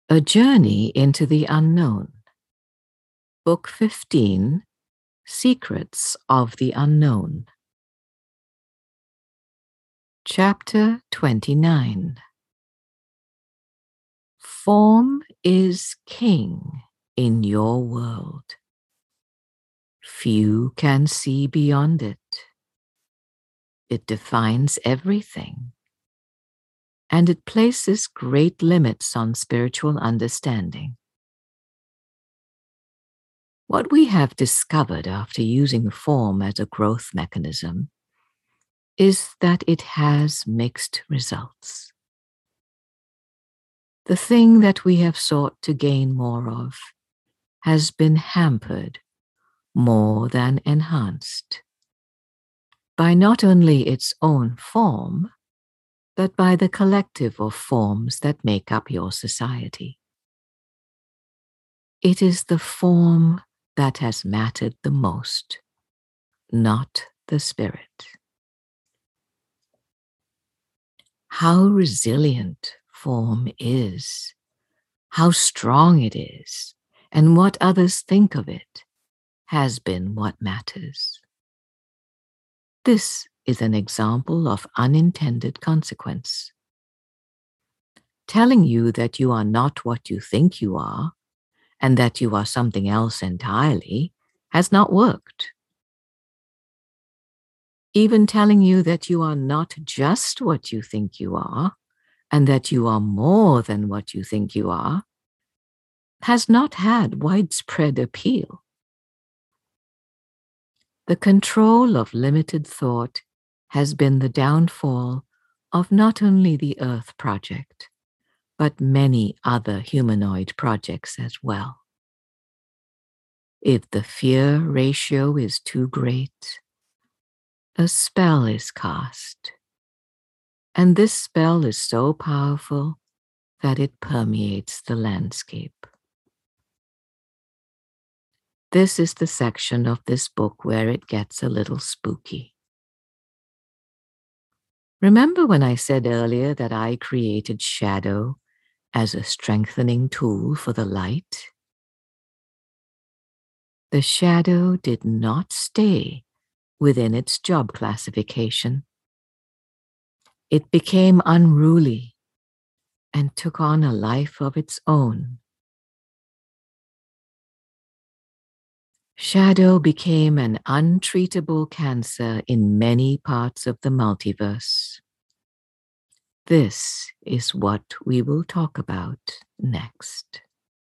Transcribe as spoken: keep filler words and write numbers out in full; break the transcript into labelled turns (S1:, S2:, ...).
S1: A Journey into the Unknown. Book fifteen, Secrets of the Unknown. Chapter twenty-nine. Form is king in your world. Few can see beyond it. It defines everything, and it places great limits on spiritual understanding. What we have discovered after using form as a growth mechanism is that it has mixed results. The thing that we have sought to gain more of has been hampered more than enhanced by not only its own form, but by the collective of forms that make up your society. It is the form that has mattered the most, not the spirit. How resilient form is, how strong it is, and what others think of it has been what matters. This is an example of unintended consequence. Telling you that you are not what you think you are, and that you are something else entirely, has not worked. Even telling you that you are not just what you think you are, and that you are more than what you think you are, has not had widespread appeal. The control of limited thought has been the downfall of not only the Earth Project, but many other humanoid projects as well. If the fear ratio is too great, a spell is cast, and this spell is so powerful that it permeates the landscape. This is the section of this book where it gets a little spooky. Remember when I said earlier that I created shadow as a strengthening tool for the light? The shadow did not stay within its job classification. It became unruly and took on a life of its own. Shadow became an untreatable cancer in many parts of the multiverse. This is what we will talk about next.